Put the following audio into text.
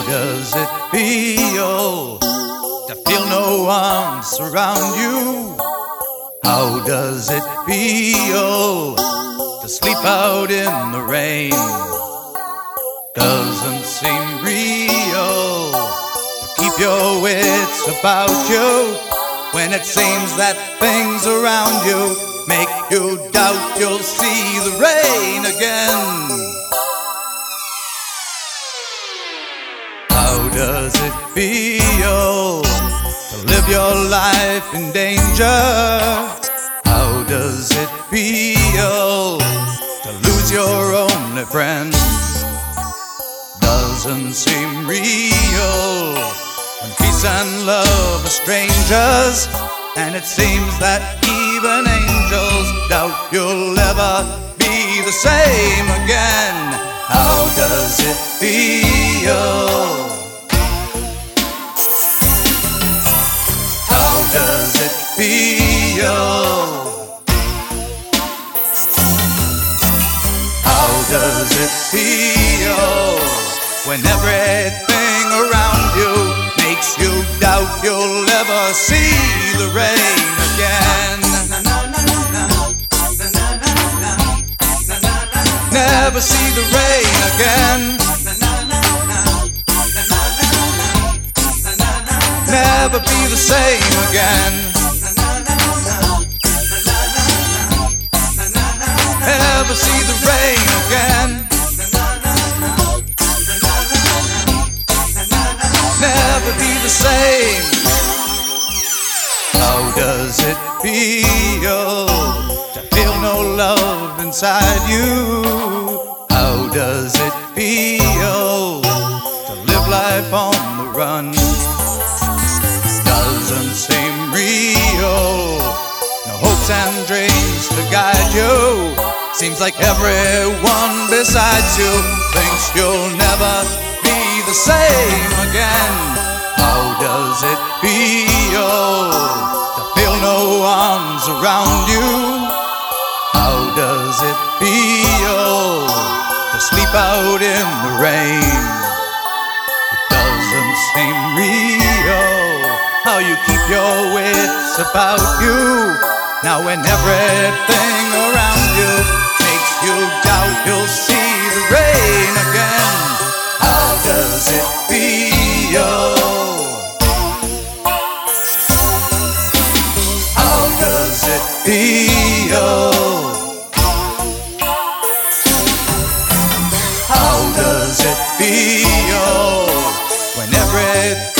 does it feel to feel no one surround you? How does it feel to sleep out in the rain? Doesn't seem real to keep your wits about you when it seems that things around you make you doubt you'll see the rain again. How does it feel to live your life in danger? How does it feel to lose your only friend? Doesn't seem real when peace and love are strangers, and it seems that even angels doubt you'll ever be the same again. How does it feel? How does it feel? How does it feel when everything around you makes you doubt you'll ever see the rain again? Never see the rain again. Never be the same again. Never see the rain again. Never be the same. How does it feel to feel no love inside you? How does it feel to live life on the run? Doesn't seem real. No hopes and dreams to guide you. Seems like everyone besides you thinks you'll never be the same again. How does it feel to feel no one's around you? How does it feel to sleep out in the rain? It doesn't seem real how you keep your wits about you now when everything around you makes you doubt you'll see the rain again. How does it feel? How does it feel? How does it feel when everything